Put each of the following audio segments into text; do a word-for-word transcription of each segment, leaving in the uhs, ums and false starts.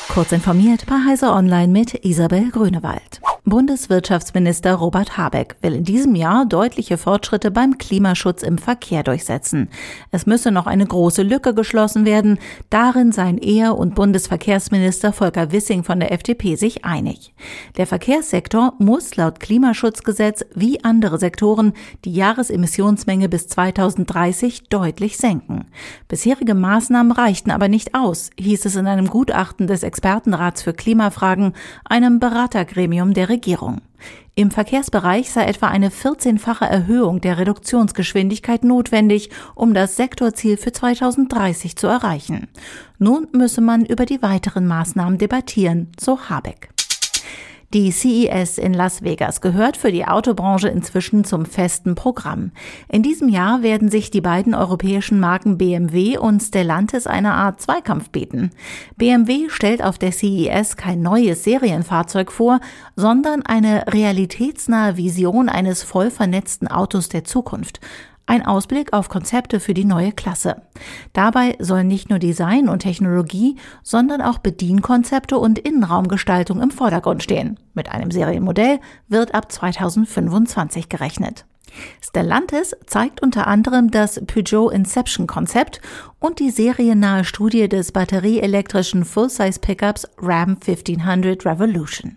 Kurz informiert bei Heise Online mit Isabel Grünewald. Bundeswirtschaftsminister Robert Habeck will in diesem Jahr deutliche Fortschritte beim Klimaschutz im Verkehr durchsetzen. Es müsse noch eine große Lücke geschlossen werden. Darin seien er und Bundesverkehrsminister Volker Wissing von der F D P sich einig. Der Verkehrssektor muss laut Klimaschutzgesetz wie andere Sektoren die Jahresemissionsmenge bis zweitausenddreißig deutlich senken. Bisherige Maßnahmen reichten aber nicht aus, hieß es in einem Gutachten des Expertenrats für Klimafragen, einem Beratergremium der Regierung. Im Verkehrsbereich sei etwa eine vierzehnfache Erhöhung der Reduktionsgeschwindigkeit notwendig, um das Sektorziel für zweitausenddreißig zu erreichen. Nun müsse man über die weiteren Maßnahmen debattieren, so Habeck. Die C E S in Las Vegas gehört für die Autobranche inzwischen zum festen Programm. In diesem Jahr werden sich die beiden europäischen Marken B M W und Stellantis eine Art Zweikampf bieten. B M W stellt auf der C E S kein neues Serienfahrzeug vor, sondern eine realitätsnahe Vision eines voll vernetzten Autos der Zukunft. Ein Ausblick auf Konzepte für die neue Klasse. Dabei sollen nicht nur Design und Technologie, sondern auch Bedienkonzepte und Innenraumgestaltung im Vordergrund stehen. Mit einem Serienmodell wird ab zweitausendfünfundzwanzig gerechnet. Stellantis zeigt unter anderem das Peugeot Inception-Konzept und die seriennahe Studie des batterieelektrischen Full-Size-Pickups Ram fünfzehnhundert Revolution.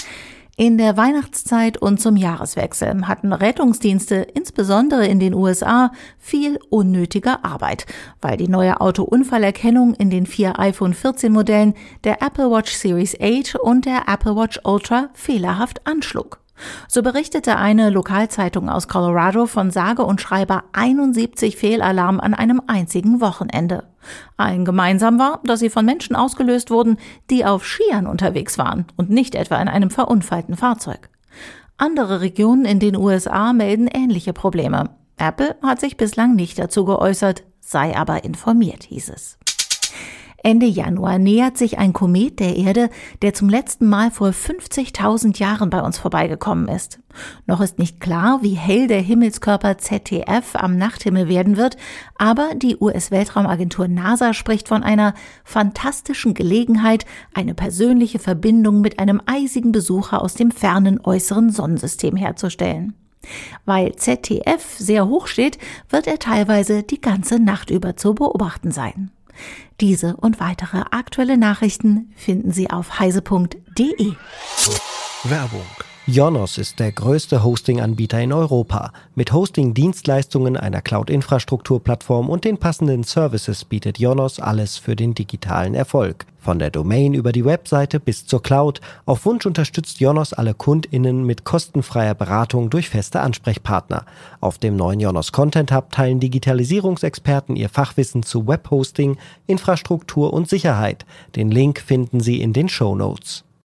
In der Weihnachtszeit und zum Jahreswechsel hatten Rettungsdienste, insbesondere in den U S A, viel unnötige Arbeit, weil die neue Autounfallerkennung in den vier iPhone vierzehn Modellen, der Apple Watch Series acht und der Apple Watch Ultra fehlerhaft anschlug. So berichtete eine Lokalzeitung aus Colorado von sage und schreibe einundsiebzig Fehlalarmen an einem einzigen Wochenende. Allen gemeinsam war, dass sie von Menschen ausgelöst wurden, die auf Skiern unterwegs waren und nicht etwa in einem verunfallten Fahrzeug. Andere Regionen in den U S A melden ähnliche Probleme. Apple hat sich bislang nicht dazu geäußert, sei aber informiert, hieß es. Ende Januar nähert sich ein Komet der Erde, der zum letzten Mal vor fünfzigtausend Jahren bei uns vorbeigekommen ist. Noch ist nicht klar, wie hell der Himmelskörper Z T F am Nachthimmel werden wird, aber die U S-Weltraumagentur NASA spricht von einer fantastischen Gelegenheit, eine persönliche Verbindung mit einem eisigen Besucher aus dem fernen äußeren Sonnensystem herzustellen. Weil Z T F sehr hoch steht, wird er teilweise die ganze Nacht über zu beobachten sein. Diese und weitere aktuelle Nachrichten finden Sie auf heise punkt de. Werbung. Ionos ist der größte Hosting-Anbieter in Europa. Mit Hosting-Dienstleistungen, einer Cloud-Infrastrukturplattform und den passenden Services bietet Ionos alles für den digitalen Erfolg. Von der Domain über die Webseite bis zur Cloud. Auf Wunsch unterstützt Ionos alle KundInnen mit kostenfreier Beratung durch feste Ansprechpartner. Auf dem neuen Ionos Content Hub teilen Digitalisierungsexperten ihr Fachwissen zu Webhosting, Infrastruktur und Sicherheit. Den Link finden Sie in den Shownotes.